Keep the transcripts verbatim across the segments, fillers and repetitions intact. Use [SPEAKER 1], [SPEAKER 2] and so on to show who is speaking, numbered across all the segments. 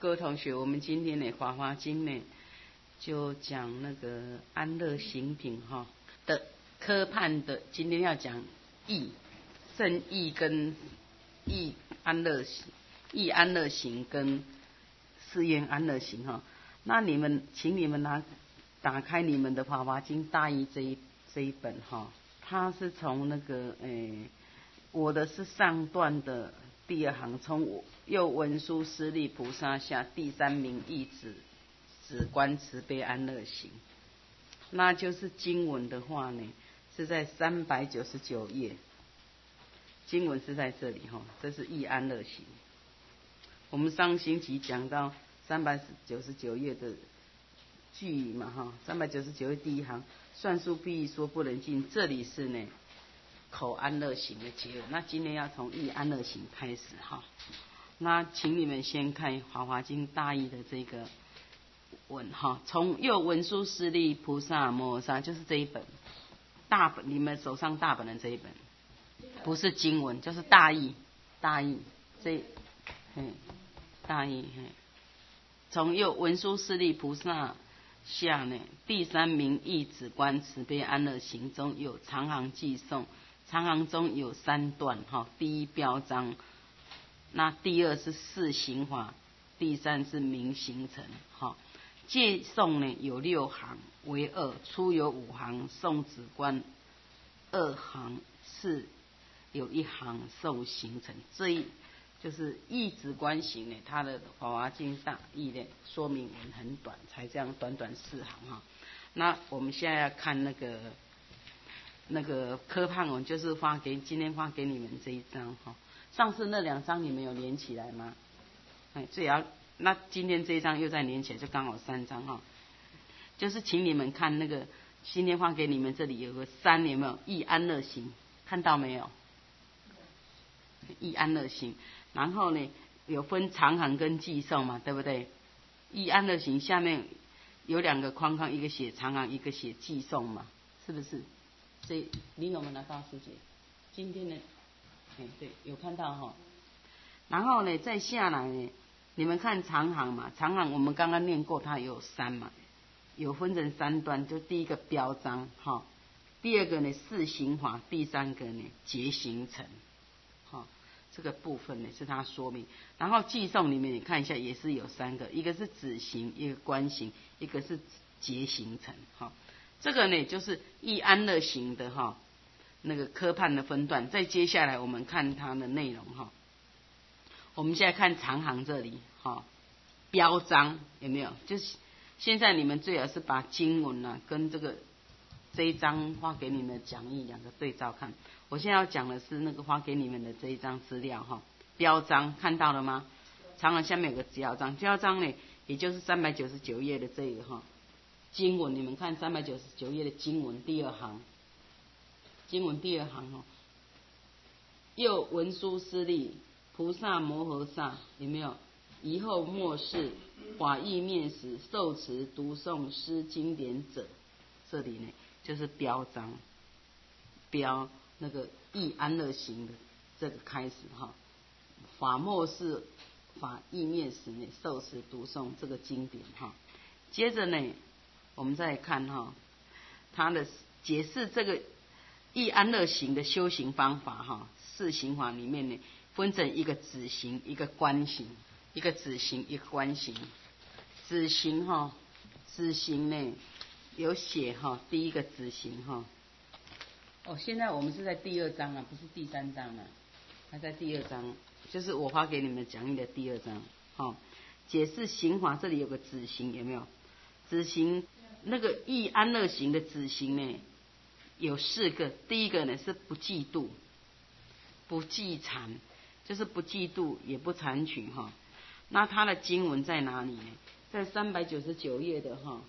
[SPEAKER 1] 各位同学，我们今天呢《法华经》呢就讲那个安乐行品哈的科判的，今天要讲义圣义跟义安乐行，义安乐行跟誓愿安乐行哈。那你们请你们拿打开你们的《法华经》大义这一这一本哈，它是从那个诶，我的是上段的第二行，从右文殊师利菩萨下第三名义子止观慈悲安乐行。那就是经文的话呢，是在三百九十九页，经文是在这里哈，这是义安乐行。我们上星期讲到三百九十九页的句语嘛哈，三百九十九页第一行，算数必说不能尽，这里是呢口安乐行的结论。那今天要从义安乐行开始哈。那请你们先看《华华经》大义的这个文哈，从右文殊师利菩萨摩诃萨，就是这一本大本，你们手上大本的这一本，不是经文，就是大义，大义这，嘿，大义嘿，从右文殊师利菩萨下呢，第三名义止观慈悲安乐行中有长行记诵，长行中有三段哈，第一标章，那第二是四行法，第三是明行成哈。借诵呢有六行为二，初有五行诵止观，二行是有一行诵行成。这一就是义止观行呢，它的《法华经》大义的说明文很短，才这样短短四行哈。那我们现在要看那个那个科判文，就是发给今天发给你们这一张哈。上次那两张你们有连起来吗？哎，最要那今天这一张又再连起来，就刚好三张哈。就是请你们看那个今天发给你们这里有个三，有没有义安乐行？看到没有？义安乐行。然后呢，有分长行跟记诵嘛，对不对？义安乐行下面有两个框框，一个写长行，一个写记诵嘛，是不是？所以你有没有拿到师姐？今天呢，哎对，有看到哈。然后呢，再下来呢，你们看长行嘛，长行我们刚刚念过，它有三嘛，有分成三段，就第一个标章哈，第二个呢四行法，第三个呢结行成，哈。这个部分呢是他说明，然后记诵里面你看一下也是有三个，一个是止行，一个观行，一个是结行成哈。这个呢就是义安乐行的哈那个科判的分段。再接下来我们看它的内容哈。我们现在看长行这里哈，标章有没有？就是现在你们最好是把经文啊跟这个这一张发给你们的讲义两个对照看。我现在要讲的是那个发给你们的这一张资料哈，标章看到了吗？长行下面有个标章，标章呢也就是三百九十九页的这个哈经文，你们看三百九十九页的经文第二行，经文第二行哈，右文殊师利菩萨摩诃萨有没有？以后末世法义面时受持读诵诗经典者，这里呢就是标章，标那个义安乐行的这个开始哈。法末世法义面时呢受持读诵这个经典哈。接着呢，我们再来看哈，他的解释这个义安乐行的修行方法哈。四行法里面呢，分成一个止行，一个观行，一个止行，一个观行。止行哈，止行呢有写哈，第一个止行哈。哦，现在我们是在第二章啊，不是第三章啊，还在第二章，就是我发给你们讲义的第二章哈。解释行法，这里有个止行，有没有？止行那个义安乐行的止行呢，有四个。第一个呢是不嫉妒，不忌谄，就是不嫉妒也不谄取哈。那它的经文在哪里呢？在三百九十九页的哈，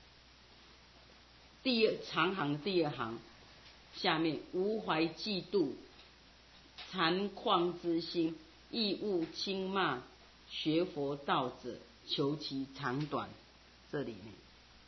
[SPEAKER 1] 第二长行第二行下面，无怀嫉妒、惭况之心，亦勿轻骂学佛道者，求其长短。这里呢，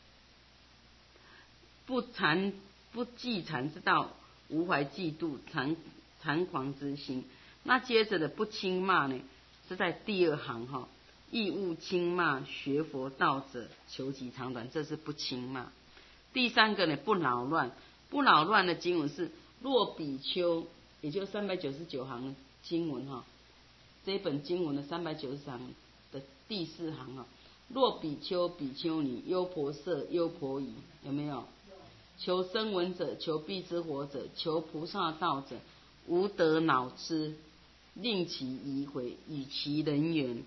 [SPEAKER 1] 不惭不忌谄之道，无怀嫉妒、惭惭狂之心。那接着的不轻骂呢，是在第二行哈， 亦勿轻骂学佛道者，求其长短，这是不轻骂。第三个呢，不扰乱。不扰乱的经文是若比丘，也就三百九十九行的经文哈，这一本经文的三百九十行的第四行啊，若比丘、比丘尼、优婆塞、优婆夷，有没有？求声闻者，求辟支佛者，求菩萨道者，无得恼之，令其疑悔，以其人缘。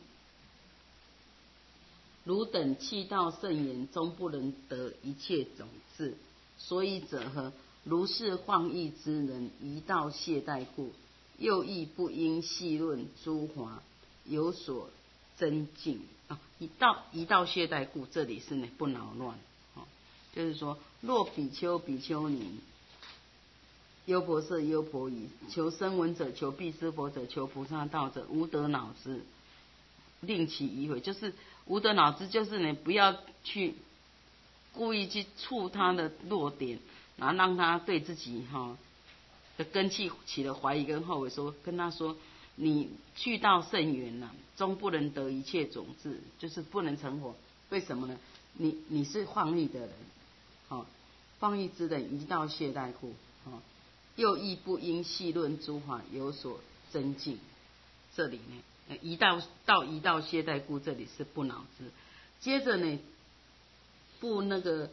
[SPEAKER 1] 汝等弃道甚严，终不能得一切种子。所以者何？如是放逸之人，一道懈怠故，又亦不应细论诸华，有所增进啊。一道一道懈怠故，这里是呢不扰乱。就是说，若比丘、比丘尼、优婆塞、优婆夷，求声闻者，求辟支佛者，求菩萨道者，无得恼之，令其疑悔。就是无得恼之，就是呢不要去故意去触他的弱点，然后让他对自己哈、哦、的根器起了怀疑跟后悔，说跟他说，你去到甚远了，终不能得一切种子，就是不能成佛。为什么呢？你你是放逸的人。哦、放逸之人，一道懈怠故，哦，又亦不应细论诸法，有所增进。这里呢，一道到一道懈怠故，这里是不恼之。接着呢，不那个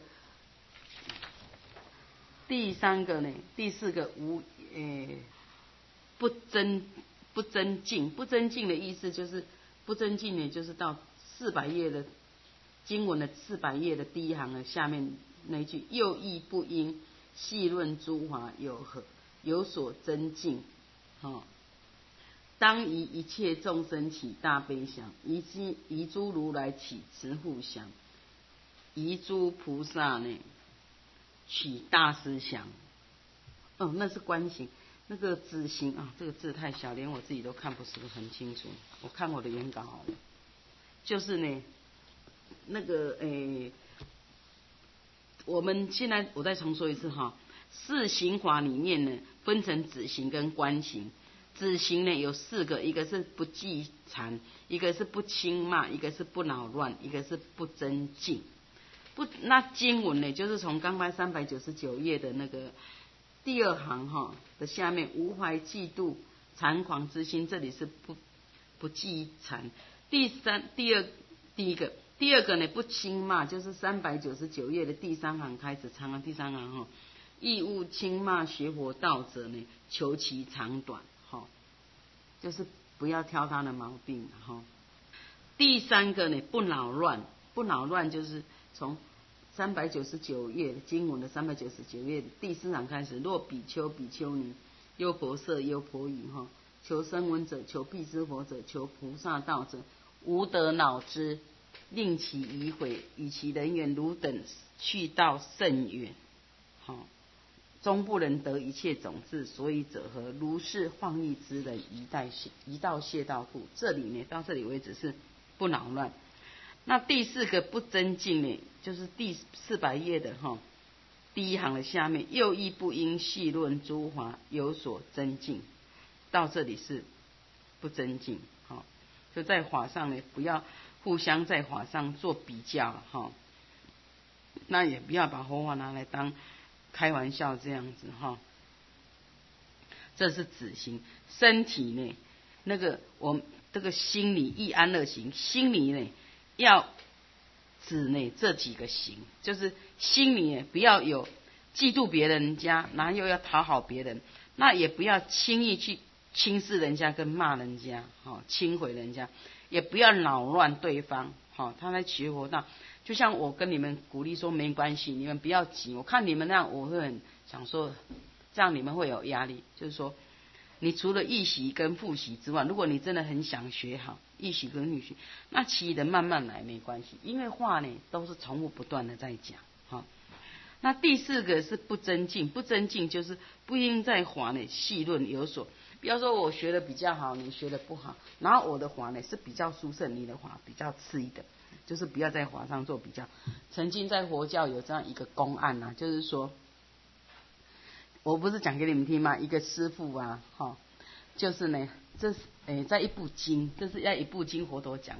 [SPEAKER 1] 第三个呢，第四个无呃不增不增进，不增进的意思就是不增进呢，就是到四百页的经文的四百页的第一行的下面。那一句又亦不应细论诸法有何有所增进，哦，当以一切众生起大悲想，以及以诸如来起慈护想，以诸菩萨呢起大思想。哦，那是观行，那个止行啊，这个字太小，连我自己都看不是很清楚。我看我的原稿好了，就是呢，那个诶。我们现在我再重说一次哈，四行法里面呢，分成止行跟观行。止行呢有四个，一个是不忌禅，一个是不轻骂，一个是不恼乱，一个是不增进。不，那经文呢，就是从刚才三百九十九页的那个第二行哈的下面，无怀嫉妒残狂之心，这里是不不忌禅。第三，第二，第一个。第二个呢，不轻骂，就是三百九十九页的第三行开始，长行第三行哈，亦勿轻骂学佛道者呢，求其长短，哈，就是不要挑他的毛病哈。第三个呢，不恼乱，不恼乱就是从三百九十九页的经文的三百九十九页的第四行开始，若比丘、比丘尼、优婆塞、优婆夷哈，求声闻者，求辟支佛者，求菩萨道者，无得恼之。令其疑悔，以其人缘汝等去道甚远，好、哦，终不能得一切种子。所以者何？如是放逸之人，一代一道谢道故。这里呢，到这里为止是不恼乱。那第四个不增进呢，就是第四百页的哈、哦、第一行的下面，又亦不应细论诸法，有所增进。到这里是不增进，好、哦，就在法上呢，不要。互相在法上做比较哈，那也不要把佛法拿来当开玩笑这样子哈。这是止行。身体呢，那个我们这个心理意安乐行，心里呢要指呢这几个行，就是心里呢不要有嫉妒别人家，然后又要讨好别人，那也不要轻易去轻视人家跟骂人家，哈，轻毁人家。也不要扰乱对方，好，他在学佛道，就像我跟你们鼓励说没关系，你们不要急。我看你们那样，我会很想说，这样你们会有压力。就是说，你除了预习跟复习之外，如果你真的很想学好预习跟复习，那其余的慢慢来没关系，因为话呢都是重复不断的在讲，好。那第四个是不增进，不增进就是不应在法呢细论有所。比方说我学的比较好，你学的不好，然后我的法呢是比较殊胜，你的法比较次一的，就是不要在法上做比较。曾经在佛教有这样一个公案啊，就是说，我不是讲给你们听吗？一个师父啊，哈、哦，就是呢，这是诶在一部经，这是要一部经佛陀讲啊，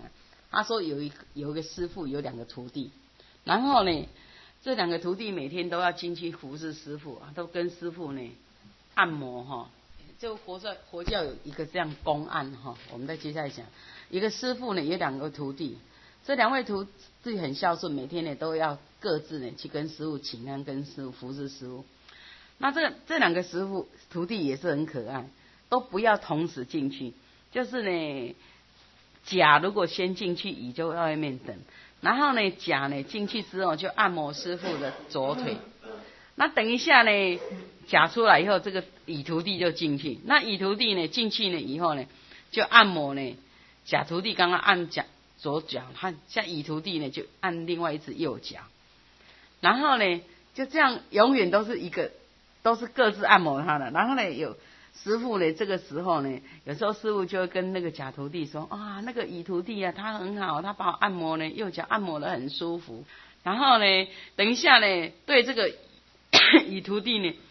[SPEAKER 1] 他说有一有一个师傅有两个徒弟，然后呢，这两个徒弟每天都要进去服侍师傅，都跟师傅呢按摩哈。就佛教佛教有一个这样公案哈，我们再接下来讲，一个师傅呢有两个徒弟，这两位徒弟很孝顺，每天呢都要各自呢去跟师傅请安，跟师傅服侍师傅。那这这两个师傅徒弟也是很可爱，都不要同时进去，就是呢甲如果先进去，乙就在外面等，然后呢甲呢进去之后就按摩师傅的左腿，那等一下呢甲出来以后，这个乙徒弟就进去，那乙徒弟呢进去呢以后呢就按摩呢甲徒弟刚刚按甲左脚，他像乙徒弟呢就按另外一只右脚，然后呢就这样永远都是一个都是各自按摩他的，然后呢有师傅呢这个时候呢，有时候师傅就会跟那个甲徒弟说啊，那个乙徒弟啊他很好，他把我按摩呢右脚按摩得很舒服，然后呢等一下呢对这个乙徒弟呢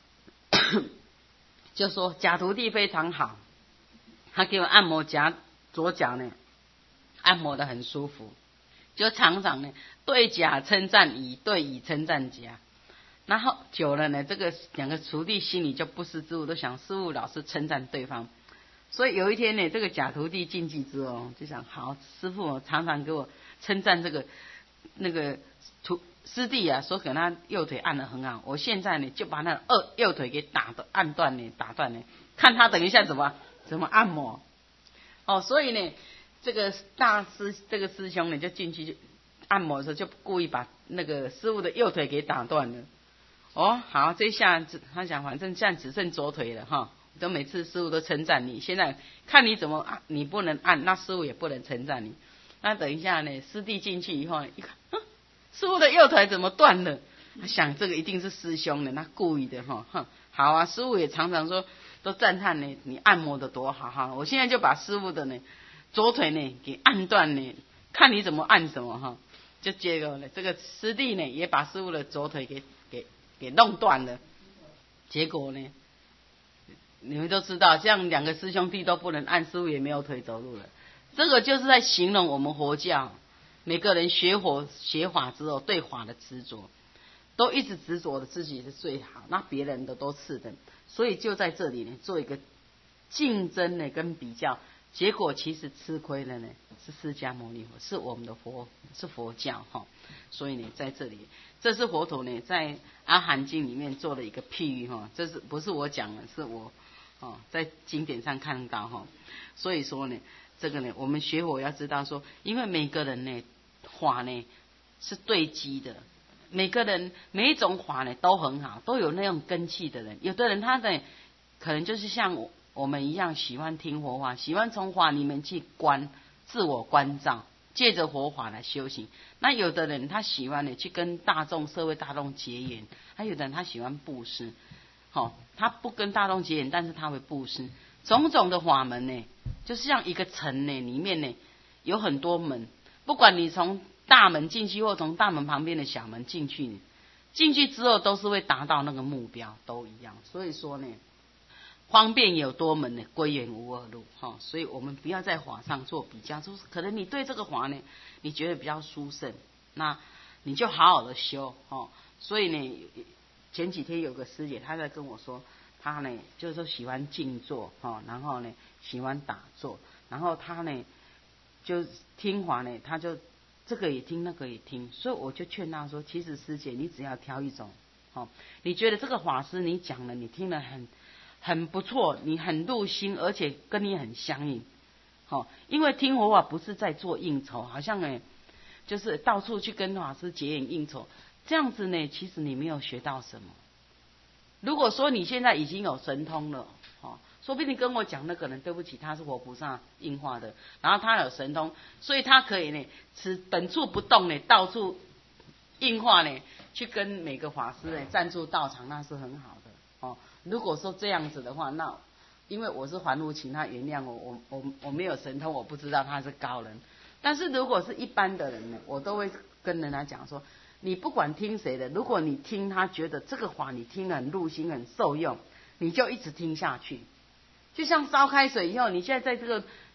[SPEAKER 1] 就说甲徒弟非常好，他给我按摩甲左脚呢按摩得很舒服，就常常呢对甲称赞乙，对乙称赞甲，然后久了呢，这个两个徒弟心里就不是滋味，都想师父老是称赞对方。所以有一天呢，这个甲徒弟进去之后，就想好，师父常常给我称赞这个那个徒师弟啊，说给他右腿按得很好，我现在呢就把那二右腿给打的按断呢，打断呢，看他等一下怎么怎么按摩。哦，所以呢，这个大师这个师兄呢就进去就按摩的时候，就故意把那个师父的右腿给打断了。哦，好，这下子他想，反正现在只剩左腿了哈，都每次师父都称赞你，现在看你怎么按，你不能按，那师父也不能称赞你。那等一下呢，师弟进去以后一看，嗯，师父的右腿怎么断了？他想这个一定是师兄的，那故意的哈，哼，好啊，师父也常常说，都赞叹呢，你按摩的多好哈，我现在就把师父的呢左腿呢给按断呢，看你怎么按什么哈，就结果呢，这个师弟呢也把师父的左腿给给给弄断了，结果呢，你们都知道，这样两个师兄弟都不能按，师父也没有腿走路了。这个就是在形容我们佛教，每个人学佛学法之后，对法的执着，都一直执着的自己是最好，那别人的都次等。所以就在这里呢，做一个竞争呢跟比较，结果其实吃亏了呢，是释迦牟尼佛，是我们的佛，是佛教哈。所以呢，在这里，这是佛陀呢在阿含经里面做了一个譬喻哈，这是不是我讲的，是我哦在经典上看到哈。所以说呢，这个呢，我们学佛要知道说，因为每个人呢法呢是对机的，每个人每一种法呢都很好，都有那种根器的人，有的人他呢可能就是像我我们一样喜欢听佛法，喜欢从法里面去观自我关照，借着佛法来修行。那有的人他喜欢呢去跟大众社会大众结缘，还有的人他喜欢布施，好、哦，他不跟大众结缘，但是他会布施。种种的法门呢，就是像一个城呢，里面呢有很多门，不管你从大门进去或从大门旁边的小门进去，进去之后都是会达到那个目标，都一样。所以说呢，方便有多门呢，归元无二路哈、哦。所以我们不要在法上做比较，就是可能你对这个法呢，你觉得比较殊胜，那你就好好的修哦。所以呢，前几天有个师姐她在跟我说，她呢就是说喜欢静坐哦，然后呢喜欢打坐，然后她呢就听法呢，她就这个也听那个也听，所以我就劝她说，其实师姐你只要挑一种哦，你觉得这个法师你讲了，你听了很很不错，你很入心，而且跟你很相应，好、哦，因为听佛法不是在做应酬，好像呢就是到处去跟法师结缘应酬，这样子呢，其实你没有学到什么。如果说你现在已经有神通了，哦，说不定跟我讲那个人，对不起，他是活菩萨应化的，然后他有神通，所以他可以呢，此本处不动呢，到处应化呢，去跟每个法师呢赞助道场，那是很好的哦。如果说这样子的话，那因为我是还无请他原谅我，我我我没有神通，我不知道他是高人。但是如果是一般的人呢，我都会跟人家讲说，你不管听谁的，如果你听他觉得这个法你听得很入心很受用，你就一直听下去。就像烧开水以后，你现在在这个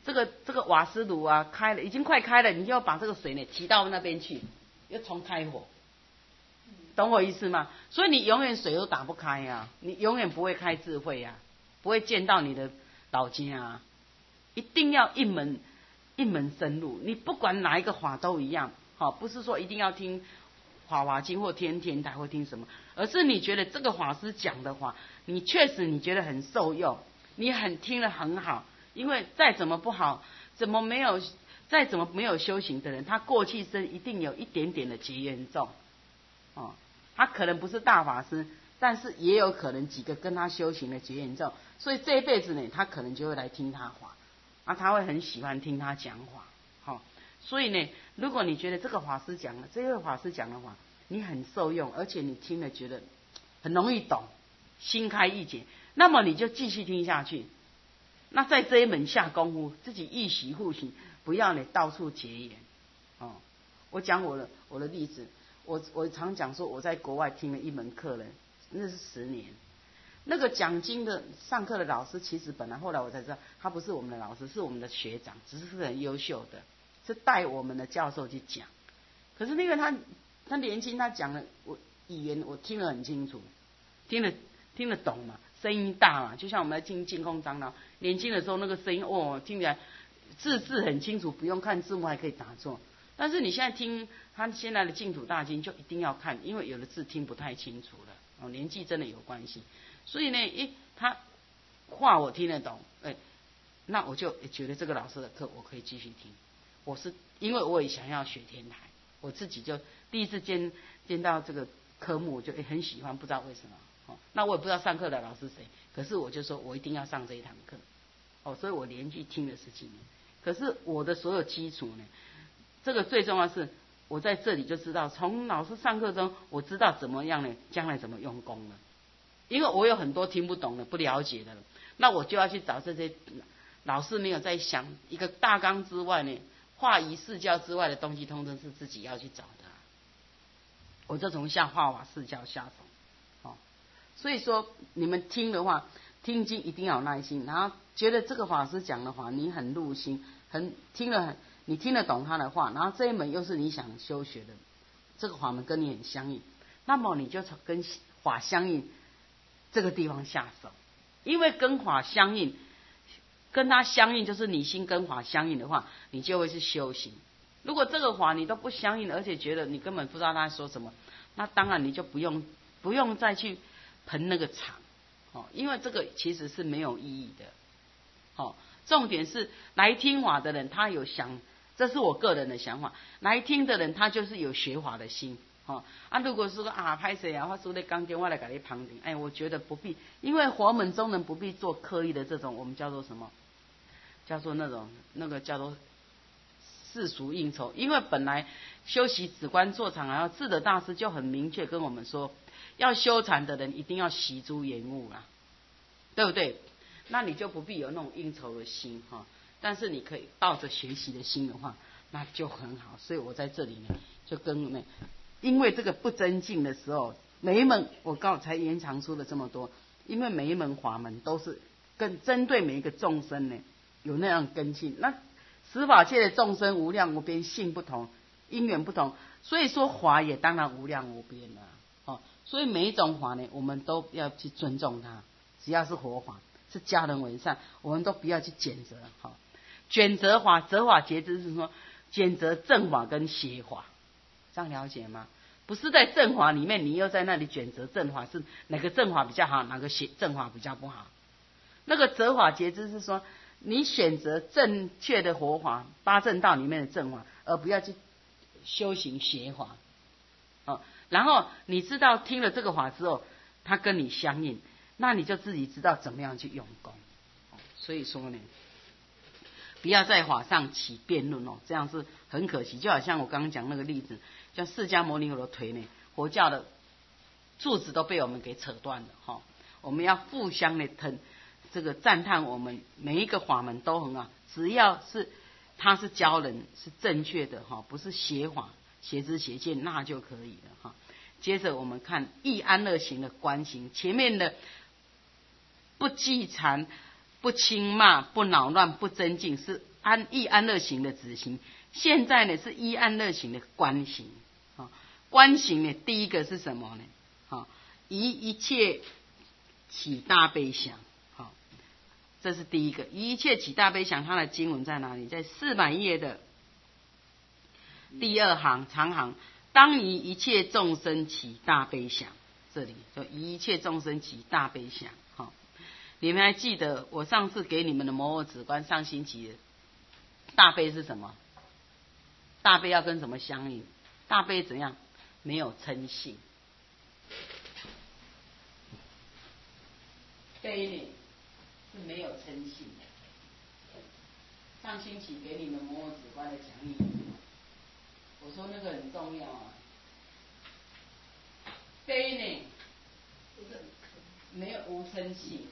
[SPEAKER 1] 这个这个瓦斯炉啊开了，已经快开了，你就要把这个水呢提到那边去，又重开火，懂我意思吗？所以你永远水都打不开啊，你永远不会开智慧啊，不会见到你的老家啊，一定要一门一门深入。你不管哪一个法都一样，好，不是说一定要听法华经或天天台或听什么，而是你觉得这个法师讲的话，你确实你觉得很受用，你很听了很好。因为再怎么不好，怎么没有，再怎么没有修行的人，他过去生一定有一点点的结缘众，哦，他可能不是大法师，但是也有可能几个跟他修行的结缘众，所以这一辈子呢，他可能就会来听他话，啊，他会很喜欢听他讲话，好、哦，所以呢，如果你觉得这个法师讲的，这位法师讲的话，你很受用，而且你听了觉得很容易懂，心开意解，那么你就继续听下去。那在这一门下功夫，自己一习复习，不要你到处结缘。哦，我讲我的我的例子，我我常讲说我在国外听了一门课了，那是十年。那个讲经的上课的老师，其实本来后来我才知道，他不是我们的老师，是我们的学长，只是很优秀的，是带我们的教授去讲。可是那个他他年轻，他讲的我语言我听得很清楚，听得听得懂嘛。声音大嘛，就像我们在听净空长老，年轻的时候那个声音哦，听起来字字很清楚，不用看字幕还可以打坐。但是你现在听他现在的净土大经，就一定要看，因为有的字听不太清楚了哦，年纪真的有关系。所以呢，诶，他话我听得懂，哎，那我就觉得这个老师的课我可以继续听。我是因为我也想要学天台，我自己就第一次见见到这个科目，我就很喜欢，不知道为什么。哦，那我也不知道上课的老师谁，可是我就说我一定要上这一堂课，哦，所以我连续听了十几年。可是我的所有基础呢，这个最重要是，我在这里就知道，从老师上课中，我知道怎么样呢，将来怎么用功了。因为我有很多听不懂的、不了解的了，那我就要去找这些老师没有在想一个大纲之外呢，化仪释教之外的东西，通通是自己要去找的。我就从下化瓦释教下手。所以说，你们听的话，听经一定要有耐心，然后觉得这个法师讲的话，你很入心，很听了很，你听得懂他的话，然后这一门又是你想修学的，这个法门跟你很相应，那么你就从跟法相应这个地方下手，因为跟法相应，跟他相应就是你心跟法相应的话，你就会是修行。如果这个法你都不相应，而且觉得你根本不知道他说什么，那当然你就不用不用再去喷那个场，哦，因为这个其实是没有意义的，哦，重点是来听法的人他有想，这是我个人的想法，来听的人他就是有学法的心，哦，啊，如果说啊拍谁啊，或说在刚经我来给你旁听，哎，我觉得不必，因为佛门中人不必做刻意的这种，我们叫做什么，叫做那种那个叫做世俗应酬，因为本来修习止观坐禅，然后智德大师就很明确跟我们说，要修禅的人一定要习诸言物啦，对不对？那你就不必有那种应酬的心哈，但是你可以抱着学习的心的话，那就很好。所以我在这里呢，就跟那，因为这个不增进的时候，每一门我刚才延长出了这么多，因为每一门法门都是跟针对每一个众生呢有那样根性。那十法界的众生无量无边，性不同，因缘不同，所以说法也当然无量无边了。哦，所以每一种法呢，我们都要去尊重它，只要是佛法，是家人为善，我们都不要去谴责。哈、哦，选择法、择法节制是说选择正法跟邪法，这样了解吗？不是在正法里面，你又在那里选择正法，是哪个正法比较好，哪个邪正法比较不好？那个择法节制是说，你选择正确的佛法，八正道里面的正法，而不要去修行邪法。哦，然后你知道听了这个法之后，它跟你相应，那你就自己知道怎么样去用功。哦，所以说呢，不要在法上起辩论哦，这样是很可惜。就好像我刚刚讲那个例子，像释迦牟尼佛的腿呢，佛教的柱子都被我们给扯断了哈、哦。我们要互相的疼，这个赞叹我们每一个法门都很好，只要是他是教人是正确的哈、哦，不是邪法。邪知邪见那就可以了哈。接着我们看易安乐行的观行，前面的不忌禅、不轻骂、不恼乱、不增进是安意安乐行的止行，现在呢是依安乐行的观行。啊，观行呢，第一个是什么呢？啊，依一切起大悲想。好，这是第一个，依一切起大悲想。它的经文在哪里？在四百页的第二行长行，当以一切众生起大悲想。这里就以一切众生起大悲想。好，你们还记得我上次给你们的摩诃止观上星期的大悲是什么？大悲要跟什么相应？大悲怎样？没有嗔性。悲呢是没有嗔性的。上星期给你们摩诃止观的讲义，我说那个很重要啊。悲呢是没有无嗔性，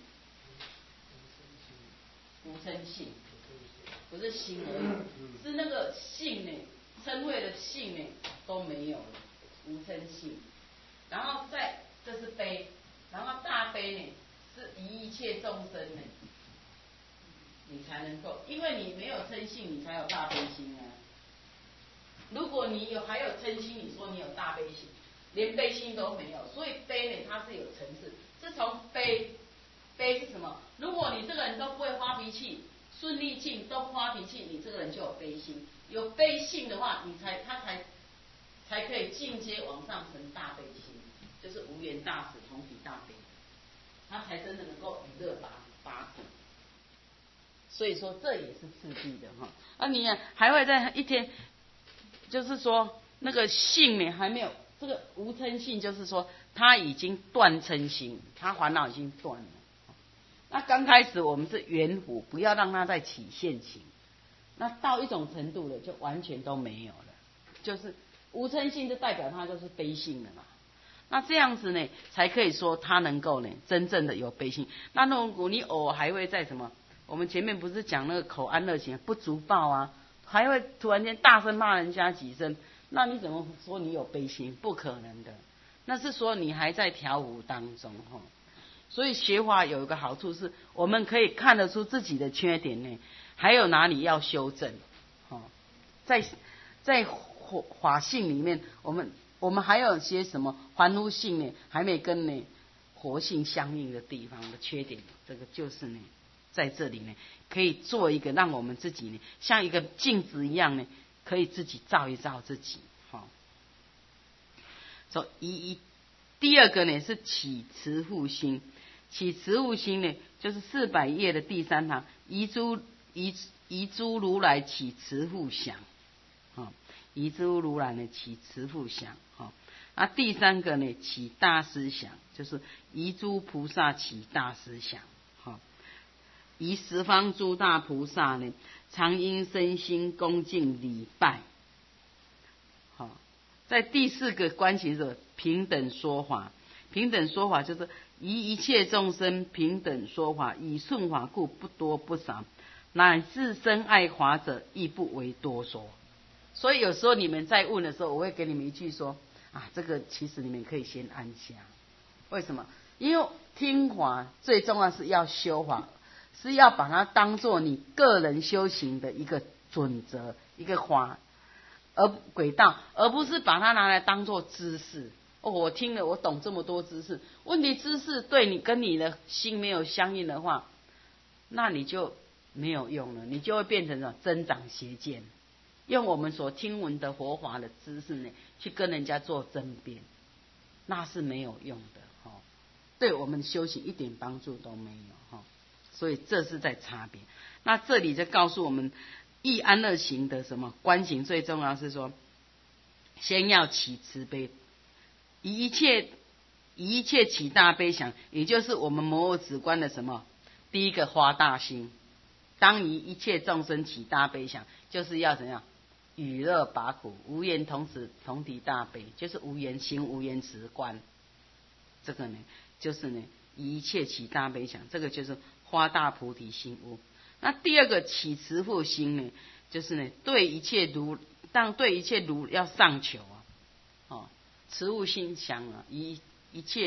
[SPEAKER 1] 无嗔性，不是心而已，是那个性呢，嗔恚的性呢都没有了，无嗔性。然后再这是悲，然后大悲呢是一切众生呢，你才能够，因为你没有嗔性，你才有大悲心啊。如果你有还有嗔心，你说你有大悲心，连悲心都没有，所以悲呢它是有层次，是从悲，悲是什么？如果你这个人都不会发脾气，顺利境都不发脾气，你这个人就有悲心。有悲性的话，你才他才才可以进阶往上成大悲心，就是无缘大慈同体大悲，他才真的能够娱乐拔拔苦。所以说这也是次第的哈。啊，你还会在一天，就是说那个性呢还没有。这个无嗔性就是说他已经断嗔心，他烦恼已经断了。那刚开始我们是圆弧，不要让他再起现行。那到一种程度了，就完全都没有了，就是无嗔性就代表他就是悲性了嘛。那这样子呢，才可以说他能够呢真正的有悲心。那如果你偶尔还会在什么？我们前面不是讲那个口安乐行不足报啊，还会突然间大声骂人家几声。那你怎么说你有悲心？不可能的，那是说你还在调伏当中哈。所以学法有一个好处是，我们可以看得出自己的缺点呢，还有哪里要修正。哈，在在法性里面，我们我们还有些什么凡夫性呢，还没跟呢活性相应的地方的缺点，这个就是呢，在这里呢，可以做一个让我们自己呢，像一个镜子一样呢。可以自己照一照自己，哈。所以一第二个呢是起慈护心，起慈护心呢就是四百页的第三行，遗诸遗遗诸如来起慈护想，哈，遗诸如来呢起慈护想，哈。那第三个呢起大思想，就是遗诸菩萨起大思想，哈。以十方诸大菩萨呢，常应身心恭敬礼拜。好，在第四个观行者平等说法，平等说法就是以一切众生平等说法，以顺法故不多不少，乃至深爱法者亦不为多说。所以有时候你们在问的时候，我会给你们一句说啊，这个其实你们可以先按下。为什么？因为听法最重要是要修法。是要把它当做你个人修行的一个准则，一个法，而轨道，而不是把它拿来当做知识。哦，我听了，我懂这么多知识，问题知识对你跟你的心没有相应的话，那你就没有用了，你就会变成什么增长邪见，用我们所听闻的佛法的知识呢，去跟人家做争辩，那是没有用的哈，对我们修行一点帮助都没有哈。所以这是在差别。那这里就告诉我们，意安乐行的什么观行最重要是说，先要起慈悲，以一切以一切起大悲想，也就是我们摩诃止观的什么第一个发大心。当以一切众生起大悲想，就是要怎样与乐拔苦，无缘同时同体大悲，就是无缘行无缘持观。这个呢，就是呢以一切起大悲想，这个就是发大菩提心悟。那第二个起慈护心呢，就是呢对一切如，当对一切如要上求啊，哦，慈护心想啊，以一切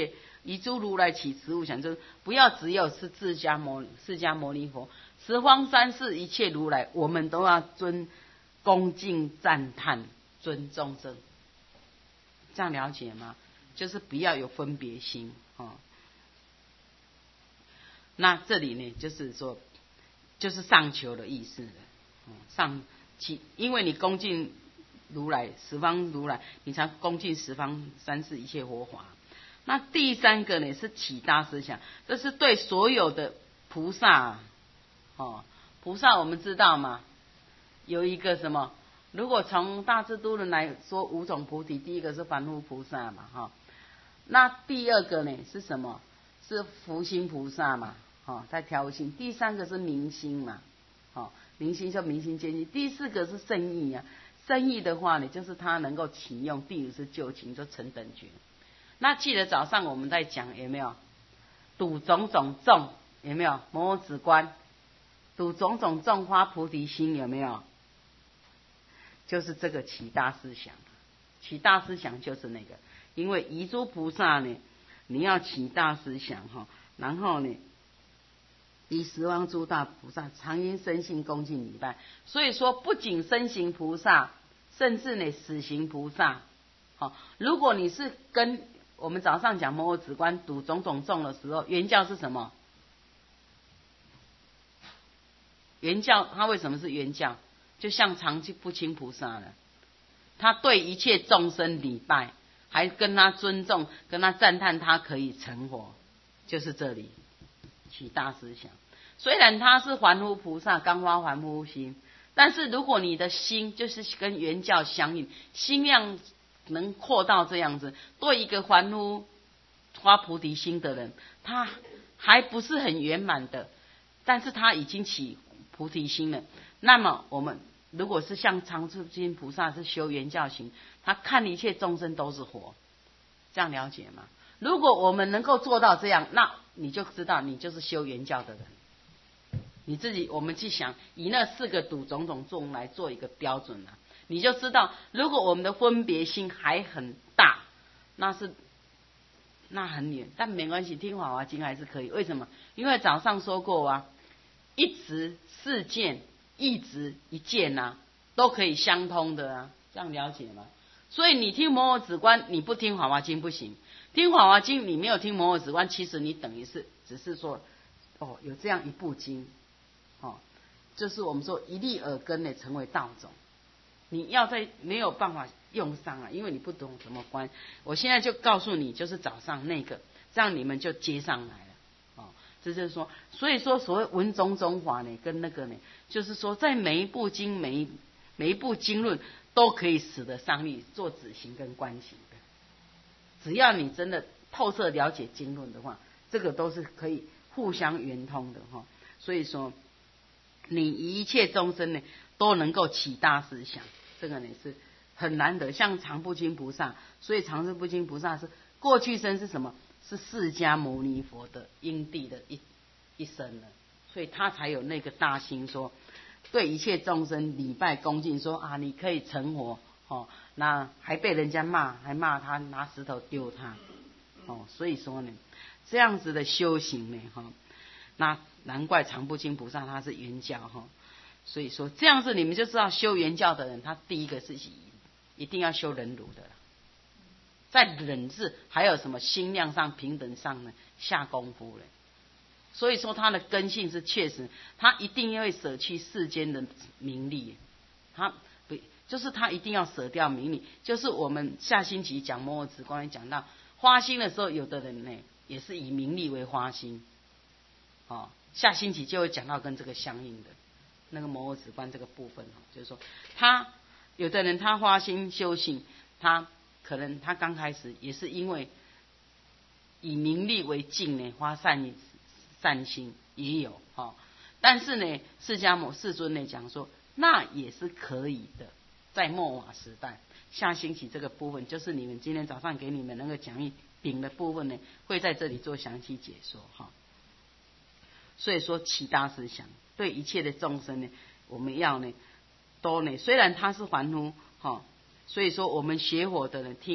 [SPEAKER 1] 以诸如来起慈物想，就是不要只有是释迦牟释迦牟尼佛，十方三世一切如来，我们都要尊恭敬赞叹尊重这，这样了解吗？就是不要有分别心哦。那这里呢，就是说，就是上求的意思了。上其因为你恭敬如来，十方如来，你才恭敬十方三世一切佛法。那第三个呢，是起大思想，这是对所有的菩萨哦，菩萨我们知道嘛，有一个什么？如果从大智度论来说，五种菩提，第一个是凡夫菩萨嘛，哈、哦。那第二个呢是什么？是福心菩萨嘛，哦，在调心。第三个是明心嘛，哦，明心叫明心见性。第四个是圣意啊，圣意的话呢，就是他能够启用第五是究竟，就成等觉。那记得早上我们在讲有没有？睹种种众有没有？摩诃止观，睹种种众发菩提心有没有？就是这个起大思想，起大思想就是那个。因为遗诸菩萨呢，你要起大思想哈，然后呢，以十方诸大菩萨常因身性恭敬礼拜。所以说，不仅身行菩萨，甚至呢死行菩萨。好，如果你是跟我们早上讲摩诃止观睹种种众的时候，原教是什么？原教他为什么是原教？就像常不轻菩萨了，他对一切众生礼拜。还跟他尊重，跟他赞叹，他可以成佛，就是这里起大思想。虽然他是凡夫菩萨，刚发凡夫心，但是如果你的心就是跟原教相应，心量能扩到这样子，对一个凡夫发菩提心的人，他还不是很圆满的，但是他已经起菩提心了。那么我们如果是像常住金菩萨是修原教行，他看一切众生都是佛，这样了解吗？如果我们能够做到这样，那你就知道你就是修原教的人。你自己我们去想，以那四个睹种种众来做一个标准了、啊，你就知道，如果我们的分别心还很大，那是那很远，但没关系，听法华经还是可以。为什么？因为早上说过啊，一直四见。一直一见啊，都可以相通的啊，这样了解吗？所以你听摩诃止观，你不听法华经不行。听法华经，你没有听摩诃止观，其实你等于是只是说，哦，有这样一部经，哦，就是我们说一粒耳根呢成为道种，你要在没有办法用上啊，因为你不懂怎么观。我现在就告诉你，就是早上那个，这样你们就接上来了。这就是说，所以说所谓文种种法呢，跟那个呢，就是说在每一部经、每一每一部经论都可以使得上力做止行跟观行的。只要你真的透彻了解经论的话，这个都是可以互相圆通的哈。所以说，你一切众生呢都能够起大思想，这个呢是很难得。像常不轻菩萨，所以常不轻菩萨是过去生是什么？是释迦牟尼佛的因地的一一生了，所以他才有那个大心说，对一切众生礼拜恭敬，说啊，你可以成佛哦，那还被人家骂，还骂他拿石头丢他哦，所以说呢，这样子的修行呢，哈、哦，那难怪常不轻菩萨他是原教哈、哦，所以说这样子你们就知道修原教的人，他第一个是一定要修忍辱的。在忍字还有什么心量上平等上呢下功夫了，所以说他的根性是确实，他一定会舍弃世间的名利，他不就是他一定要舍掉名利，就是我们下星期讲摩诃止观讲到花心的时候，有的人呢也是以名利为花心，哦，下星期就会讲到跟这个相应的那个摩诃止观这个部分，就是说他有的人他花心修行，他可能他刚开始也是因为以名利为境呢，发善善心也有哈、哦，但是呢，释迦牟世尊呢讲说，那也是可以的，在末法时代。下星期这个部分，就是你们今天早上给你们那个讲义丙的部分呢，会在这里做详细解说哈、哦。所以说，起大思想，对一切的众生呢，我们要呢，都呢，虽然他是凡夫哈。哦，所以说，我们学佛的人听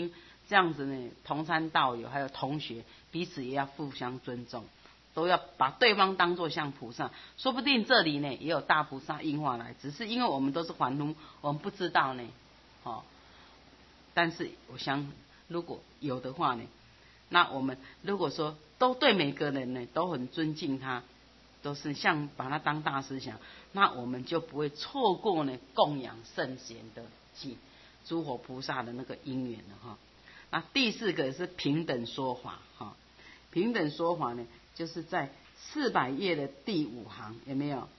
[SPEAKER 1] 这样子呢，同参道友还有同学彼此也要互相尊重，都要把对方当作像菩萨。说不定这里呢也有大菩萨应化来，只是因为我们都是凡夫，我们不知道呢。哦，但是我想如果有的话呢，那我们如果说都对每个人呢都很尊敬他，都是像把他当大师想，那我们就不会错过呢供养圣贤的祭诸佛菩萨的那个因缘了哈。那第四个是平等说法哈，平等说法呢，就是在四百页的第五行，有没有？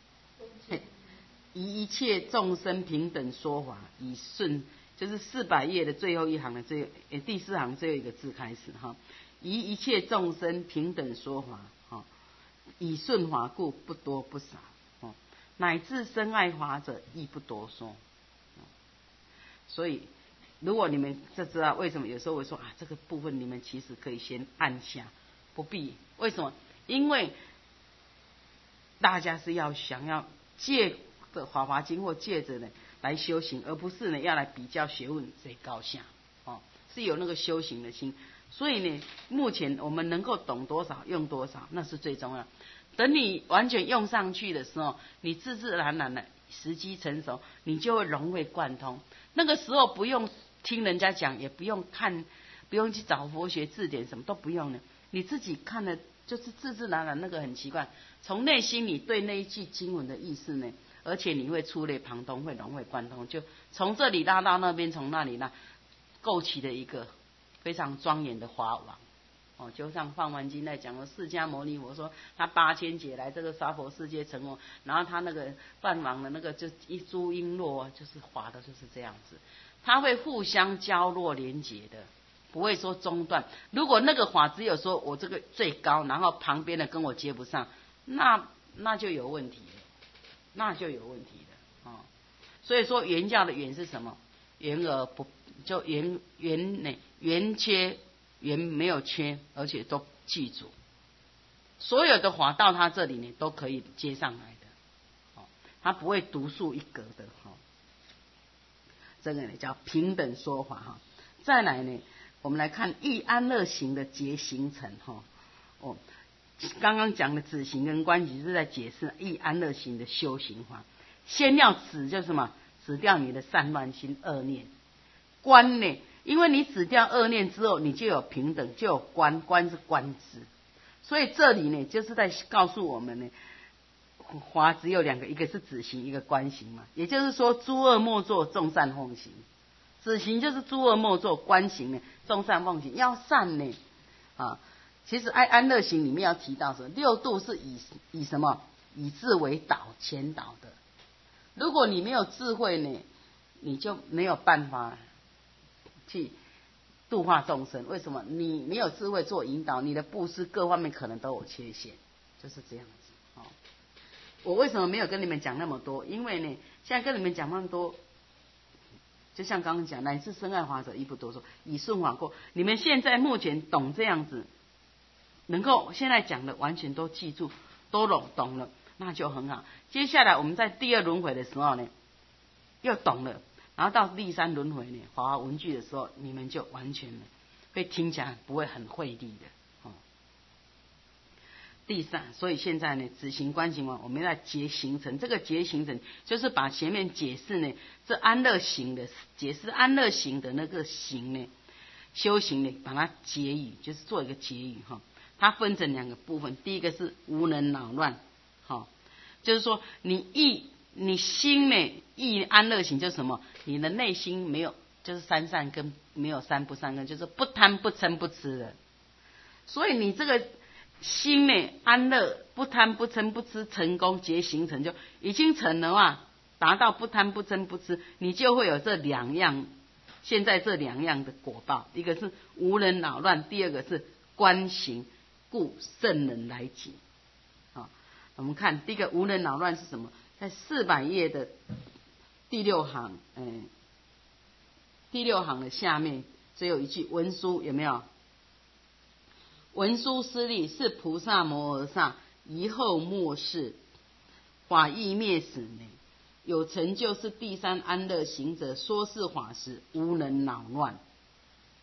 [SPEAKER 1] 以一切众生平等说法，以顺，就是四百页的最后一行的最呃第四行最后一个字开始哈。以一切众生平等说法哈，以顺法故不多不少哦，乃至深爱法者亦不多说。所以如果你们就知道为什么有时候我说啊，这个部分你们其实可以先按下，不必。为什么？因为大家是要想要借着《法华经》或借着呢来修行，而不是呢要来比较学问谁高下哦，是有那个修行的心。所以呢，目前我们能够懂多少用多少，那是最重要。等你完全用上去的时候，你自自然然的时机成熟，你就会融会贯通。那个时候不用听人家讲，也不用看，不用去找佛学字典，什么都不用了，你自己看了就是自自然然。那个很奇怪，从内心你对那一句经文的意思呢，而且你会触类旁通，会融会贯通，就从这里拉到那边，从那里拉，构起了一个非常庄严的华网。哦，就像《梵王经》在讲的，释迦牟尼佛说他八千劫来这个娑婆世界成佛，然后他那个梵王的那个就一株璎珞啊，就是华的就是这样子，他会互相交络连结的，不会说中断。如果那个法只有说我这个最高，然后旁边的跟我接不上，那那就有问题了，那就有问题了哦。所以说圆教的圆是什么？圆而不就圆圆呢？圆缺。圆没有缺，而且都记住，所有的法到他这里呢都可以接上来的，哦，他不会独树一格的哈、哦。这个呢叫平等说法哈、哦。再来呢，我们来看易安乐行的结行成哈、哦。哦，刚刚讲的止行跟观行是在解释易安乐行的修行法。先要止就是什么？止掉你的散乱心恶念。观呢？因为你止掉恶念之后，你就有平等，就有观，观是观之。所以这里呢，就是在告诉我们呢，法只有两个，一个是止行，一个观行嘛。也就是说，诸恶莫作，众善奉行。止行就是诸恶莫作，观行呢，众善奉行。要善呢，啊，其实安安乐行里面要提到什么？六度是以以什么？以智为导，前导的。如果你没有智慧呢，你就没有办法去度化众生。为什么？你没有智慧做引导，你的布施各方面可能都有缺陷，就是这样子。哦，我为什么没有跟你们讲那么多？因为呢，现在跟你们讲那么多，就像刚刚讲，乃至深爱法者亦不多说，以顺法过。你们现在目前懂这样子，能够现在讲的完全都记住，都懂懂了，那就很好。接下来我们在第二轮回的时候呢，又懂了。然后到第三轮回呢，法华文具的时候，你们就完全了，会听起来不会很费力的哦。第三，所以现在呢，止行观行完，我们要结行成。这个结行成，就是把前面解释呢，这安乐行的解释安乐行的那个行呢，修行呢，把它结语，就是做一个结语哈、哦。它分成两个部分，第一个是无能恼乱，好、哦，就是说你意。你心呢，意安乐行就是什么？你的内心没有，就是三善根没有三不善根，就是不贪不嗔不痴的。所以你这个心呢，安乐不贪不嗔不痴，成功结行成就已经成了啊，达到不贪不嗔不痴，你就会有这两样，现在这两样的果报，一个是无人恼乱，第二个是观行，故圣人来解。好，我们看第一个无人恼乱是什么？在四百页的第六行，嗯，第六行的下面只有一句文殊，有没有？文殊师利是菩萨摩诃萨，以后末世法义灭死呢，有成就是第三安乐行者，说是法时无能恼乱。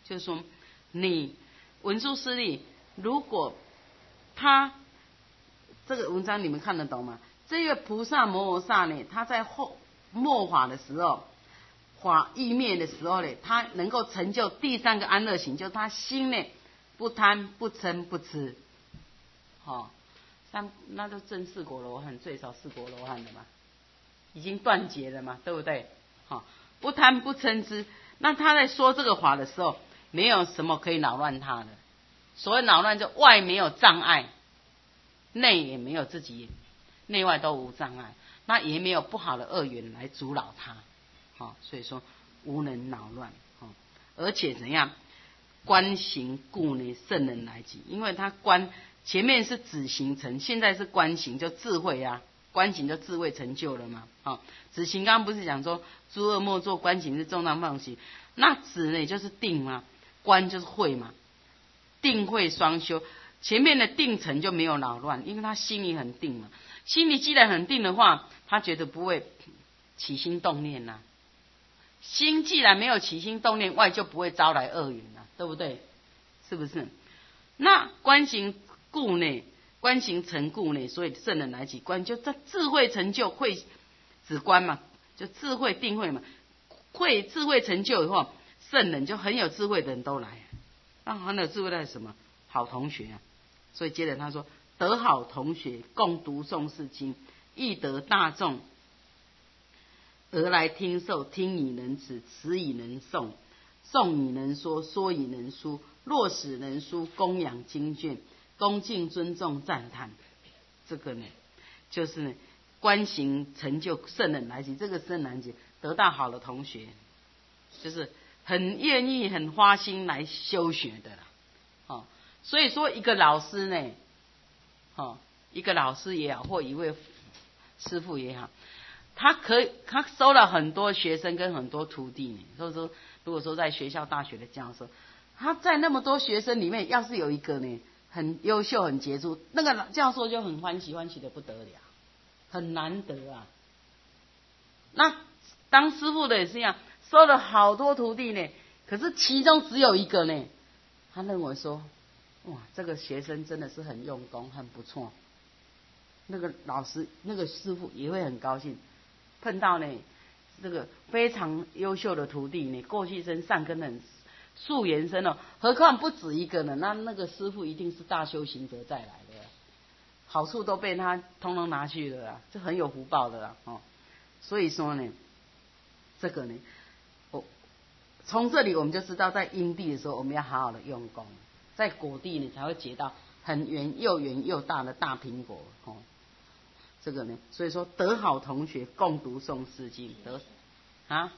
[SPEAKER 1] 就是说，你文殊师利，如果他这个文章你们看得懂吗？这个菩萨摩诃萨呢，他在后末法的时候，法欲灭的时候呢，他能够成就第三个安乐行，就是他心呢不贪不嗔不痴，哦，三那就证四果罗汉，最少四果罗汉了嘛，已经断绝了嘛，对不对？好、哦，不贪不嗔痴，那他在说这个法的时候，没有什么可以扰乱他的。所谓扰乱，就外没有障碍，内也没有自己，内外都无障碍，那也没有不好的恶缘来阻扰他，好、哦，所以说无能扰乱，哦，而且怎样？观行故呢，圣人来及，因为他观前面是止行成，现在是观行，就智慧啊，观行就智慧成就了嘛。哦，止行刚刚不是讲说诸恶莫作，观行是重当放行，那止呢就是定嘛，观就是慧嘛，定慧双修，前面的定成就没有扰乱，因为他心里很定嘛，心里既然很定的话，他绝对不会起心动念呐、啊。心既然没有起心动念，外就不会招来恶缘了，对不对？是不是？那观行故呢？观行成故呢？所以圣人来及观，就这智慧成就慧止观嘛，就智慧定慧嘛。慧智慧成就以后，圣人就很有智慧的人都来，那很有智慧的是什么？好同学啊！所以接着他说，得好同学共读诵是经，益得大众而来听受，听以能持，持以能诵，诵以能说，说以能书，落使能书，供养经卷，恭敬尊重赞叹。这个呢，就是呢，观行成就圣人来及，这个圣人来及得到好的同学，就是很愿意、很花心来修学的啦。哦，所以说一个老师呢，哦，一个老师也好，或一位师父也好。他可以，他收了很多学生跟很多徒弟呢。所以说，如果说在学校、大学的教授，他在那么多学生里面，要是有一个呢很优秀、很杰出，那个教授就很欢喜，欢喜的不得了，很难得啊。那当师父的也是一样，收了好多徒弟呢，可是其中只有一个呢，他认为说，哇，这个学生真的是很用功，很不错。那个老师、那个师父也会很高兴。碰到呢，这个非常优秀的徒弟呢，过去生善根很树延伸哦，何况不止一个呢？那那个师父一定是大修行者再来的，好处都被他通通拿去了啦，这很有福报的啦哦。所以说呢，这个呢，我从这里我们就知道，在因地的时候，我们要好好的用功，在果地呢才会结到很圆又圆又大的大苹果哦。这个呢，所以说得好同学共读诵是经，得啊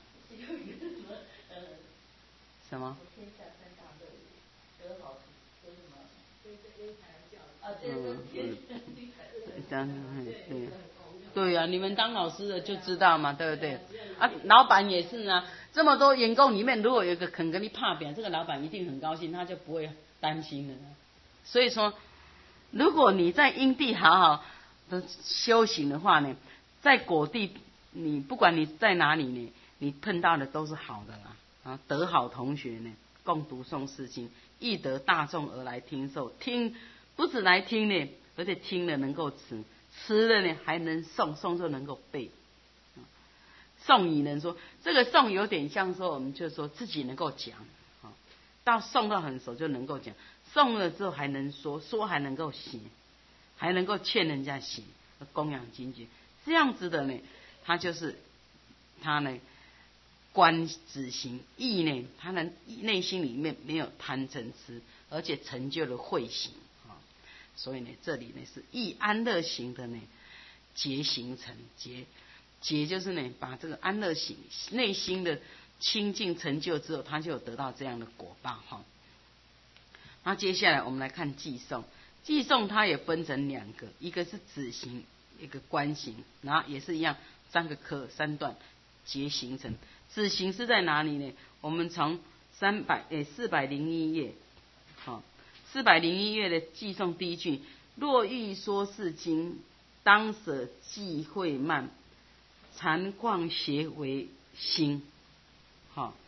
[SPEAKER 1] 什么？嗯嗯，这样对对呀、啊，你们当老师的就知道嘛，对不对？啊，老板也是啊，这么多员工里面，如果有一个肯跟你拍扁，这个老板一定很高兴，他就不会担心了。所以说，如果你在因地好好的修行的话呢，在果地，你不管你在哪里呢，你碰到的都是好的啦。啊，得好同学呢，共读诵是经，益得大众而来听受，听不止来听呢，而且听了能够持，持了呢还能诵，诵就能够背。诵以能说，这个诵有点像说，我们就说自己能够讲，到诵到很熟就能够讲，诵了之后还能说，说还能够写。还能够劝人家行，供养经卷，这样子的呢，他就是他呢观止行意呢，他的内心里面没有贪嗔痴，而且成就了慧行啊。所以呢，这里呢是意安乐行的呢结形成结结，就是呢把这个安乐行内心的清净成就之后，他就有得到这样的果报哈。那接下来我们来看偈颂。偈颂它也分成两个，一个是止行，一个观行，然后也是一样三个科三段结形成。止行是在哪里呢？我们从三百诶四百零一页，好，四百零一页的偈颂第一句：若欲说是经，当舍忌讳慢，残况邪为心。好，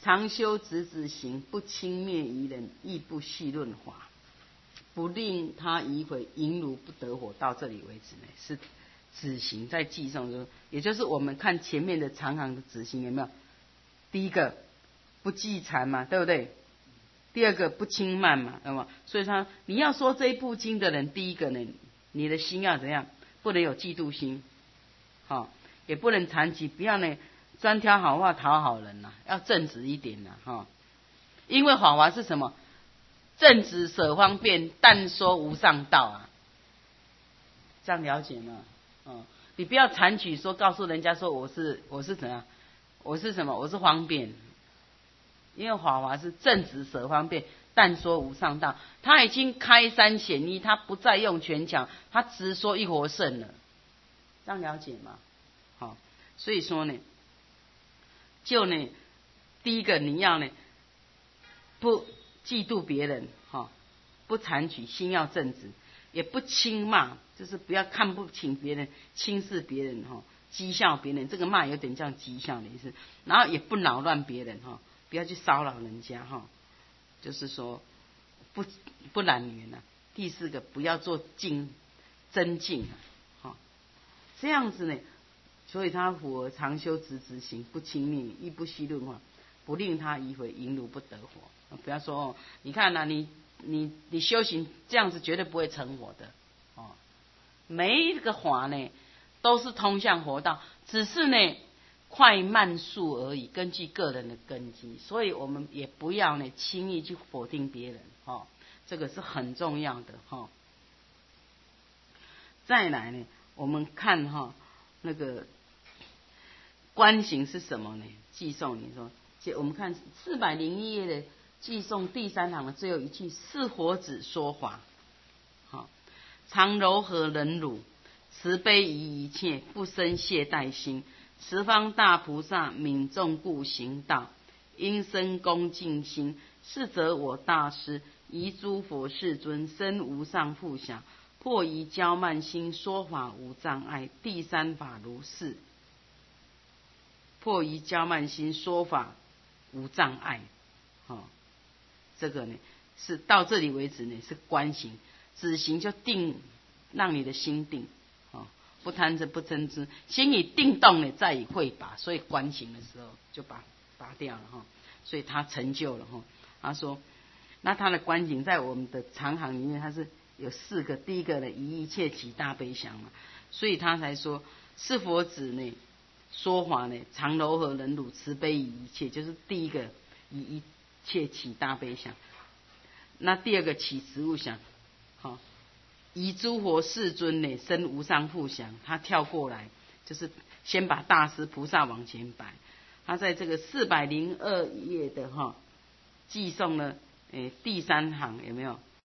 [SPEAKER 1] 常修直直行，不轻蔑于人，亦不戏论法，不令他疑悔，淫如不得火。到这里为止呢，是止行在记诵中，也就是我们看前面的长行的止行有没有？第一个不忌禅嘛，对不对？第二个不轻慢嘛，那么所以他你要说这一部经的人，第一个呢，你的心要怎样？不能有嫉妒心，好、哦，也不能残疾，不要呢专挑好话讨好人呐、啊，要正直一点呐、啊，哈、哦。因为法华是什么？正直舍方便，但说无上道啊，这样了解吗？哦，你不要残取说告诉人家说我是我是怎样，我是什么？我是方便。因为法华是正直舍方便，但说无上道，他已经开山显义，他不再用权巧，他直说一活圣了，这样了解吗？好，所以说呢，就呢，第一个你要呢，不嫉妒别人，哈，不残取，心要正直，也不轻骂，就是不要看不起别人，轻视别人，哈，讥笑别人，这个骂有点像讥笑的意思，然后也不扰乱别人，哈。不要去骚扰人家哈，就是说不不染缘啊。第四个，不要做竞争竞啊，哈，这样子呢，所以他符合常修直直行，不轻蔑，亦不戏论法，不令他疑悔，淫如不得火。不要说哦，你看呐、啊，你你你修行这样子绝对不会成佛的哦。每一个法呢，都是通向佛道，只是呢。快慢速而已，根据个人的根基，所以我们也不要呢轻易去否定别人，哈，这个是很重要的哈。再来呢，我们看哈那个观行是什么呢？寄诵，你说，我们看四百零一页的寄诵第三行的最后一句，是佛子说法，好，常柔和忍辱，慈悲于一切，不生懈怠心。十方大菩萨悯众故行道，因生恭敬心，是则我大师遗诸佛世尊身无上富享，破疑骄慢心，说法无障碍。第三法如是，破疑骄慢心，说法无障碍。哦，这个呢是到这里为止呢是观行，止行就定，让你的心定。不贪嗔不嗔痴，心已定动了，再以会拔，所以观行的时候就把拔掉了哈，所以他成就了哈。他说，那他的观行在我们的长行里面，他是有四个，第一个呢，以一切起大悲想嘛，所以他才说是佛子呢说法呢，常柔和忍辱，慈悲于一切，就是第一个以一切起大悲想，那第二个起实物想，好。以诸佛世尊呢生无上富享，他跳过来，就是先把大师菩萨往前摆。他在这个四百零二页的哈，寄诵了诶第三行有没有？